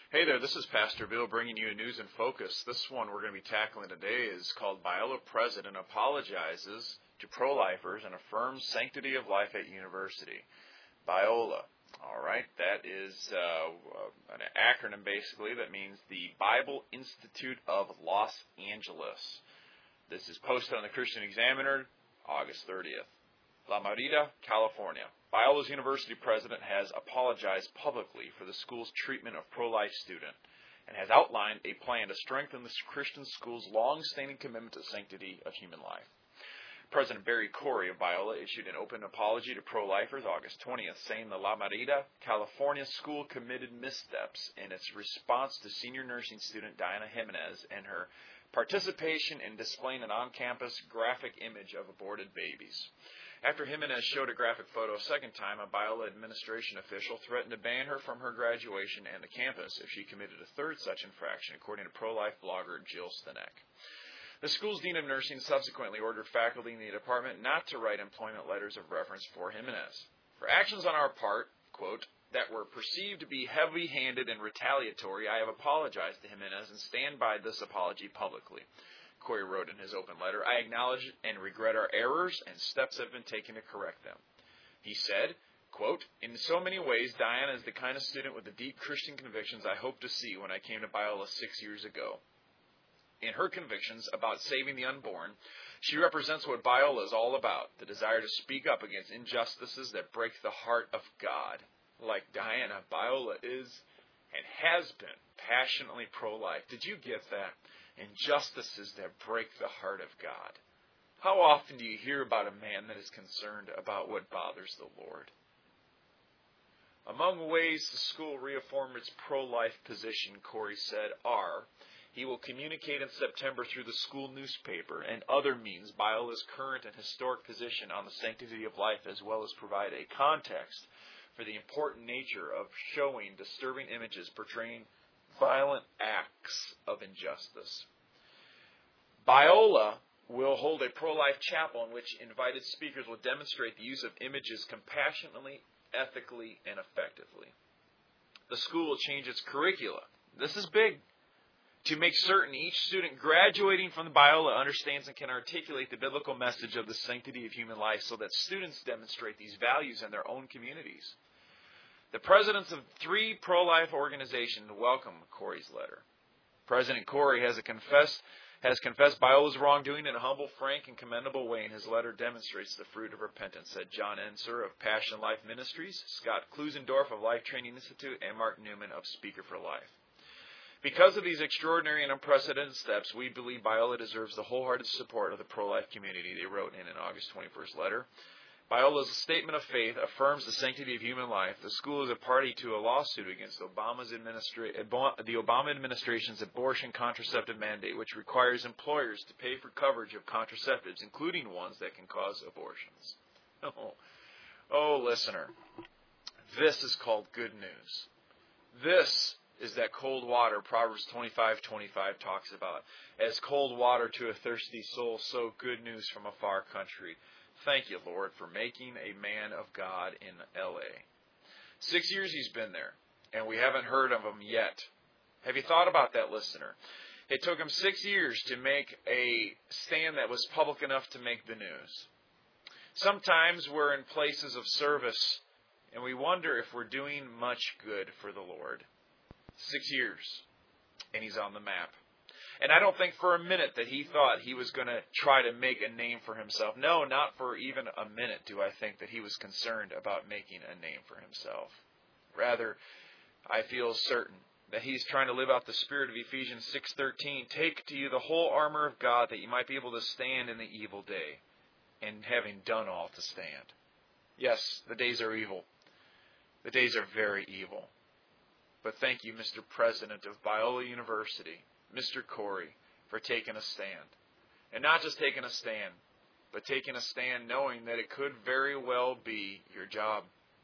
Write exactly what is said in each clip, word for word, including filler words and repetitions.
Hey there, this is Pastor Bill bringing you a News in Focus. This one we're going to be tackling today is called Biola President Apologizes to Pro-Lifers and Affirms Sanctity of Life at University. Biola. All right, that is uh, an acronym basically that means the Bible Institute of Los Angeles. This is posted on the Christian Examiner, August thirtieth. La Merida, California. Biola's university president has apologized publicly for the school's treatment of pro-life student and has outlined a plan to strengthen the Christian school's long-standing commitment to sanctity of human life. President Barry Corey of Biola issued an open apology to pro-lifers August twentieth, saying the La Merida, California school committed missteps in its response to senior nursing student Diana Jimenez and her participation in displaying an on-campus graphic image of aborted babies. After Jimenez showed a graphic photo a second time, a Biola administration official threatened to ban her from her graduation and the campus if she committed a third such infraction, according to pro-life blogger Jill Stanek. The school's dean of nursing subsequently ordered faculty in the department not to write employment letters of reference for Jimenez. For actions on our part, quote, that were perceived to be heavy-handed and retaliatory, I have apologized to Jimenez and stand by this apology publicly. Corey wrote in his open letter, I acknowledge and regret our errors, and steps have been taken to correct them. He said, quote, in so many ways, Diana is the kind of student with the deep Christian convictions I hoped to see when I came to Biola six years ago. In her convictions about saving the unborn, she represents what Biola is all about, the desire to speak up against injustices that break the heart of God. Like Diana, Biola is and has been passionately pro-life. Did you get that? Injustices that break the heart of God. How often do you hear about a man that is concerned about what bothers the Lord? Among ways the school reaffirmed its pro-life position, Corey said, are he will communicate in September through the school newspaper and other means Biola's current and historic position on the sanctity of life, as well as provide a context for the important nature of showing disturbing images portraying violent acts of injustice. Biola will hold a pro-life chapel in which invited speakers will demonstrate the use of images compassionately, ethically, and effectively. The school will change its curricula. This is big. To make certain each student graduating from the Biola understands and can articulate the biblical message of the sanctity of human life so that students demonstrate these values in their own communities. The presidents of three pro-life organizations welcome Corey's letter. President Corey has, confessed, has confessed Biola's wrongdoing in a humble, frank, and commendable way, and his letter demonstrates the fruit of repentance, said John Enser of Passion Life Ministries, Scott Klusendorf of Life Training Institute, and Mark Newman of Speaker for Life. Because of these extraordinary and unprecedented steps, we believe Biola deserves the wholehearted support of the pro-life community, they wrote in an August twenty-first letter. Biola's statement of faith affirms the sanctity of human life. The school is a party to a lawsuit against Obama's administra- the Obama administration's abortion contraceptive mandate, which requires employers to pay for coverage of contraceptives, including ones that can cause abortions. Oh, oh listener, this is called good news. This is that cold water Proverbs twenty-five twenty-five talks about. As cold water to a thirsty soul, so good news from a far country. Thank you, Lord, for making a man of God in L A. Six years he's been there, and we haven't heard of him yet. Have you thought about that, listener? It took him six years to make a stand that was public enough to make the news. Sometimes we're in places of service, and we wonder if we're doing much good for the Lord. Six years, and he's on the map. And I don't think for a minute that he thought he was going to try to make a name for himself. No, not for even a minute do I think that he was concerned about making a name for himself. Rather, I feel certain that he's trying to live out the spirit of Ephesians six thirteen. Take to you the whole armor of God that you might be able to stand in the evil day, and having done all to stand. Yes, the days are evil. The days are very evil. But thank you, Mister President of Biola University, Mister Corey, for taking a stand. And not just taking a stand, but taking a stand knowing that it could very well be your job.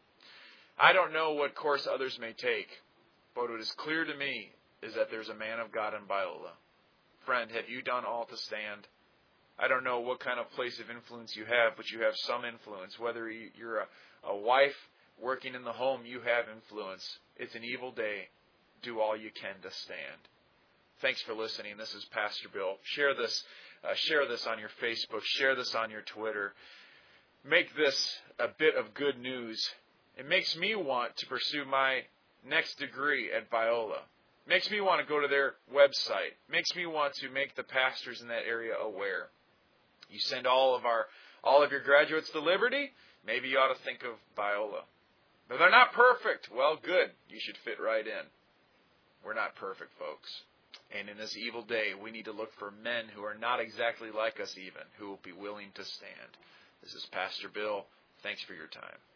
I don't know what course others may take, but what is clear to me is that there's a man of God in Biola. Friend, have you done all to stand? I don't know what kind of place of influence you have, but you have some influence. Whether you're a, a wife working in the home, you have influence. It's an evil day, do all you can to stand. Thanks for listening. This is Pastor Bill. Share this, uh, share this on your Facebook. Share this on your Twitter. Make this a bit of good news. It makes me want to pursue my next degree at Biola. Makes me want to go to their website. Makes me want to make the pastors in that area aware. You send all of our all of your graduates to Liberty, maybe you ought to think of Biola. But they're not perfect. Well, good. You should fit right in. We're not perfect, folks. And in this evil day, we need to look for men who are not exactly like us even, who will be willing to stand. This is Pastor Bill. Thanks for your time.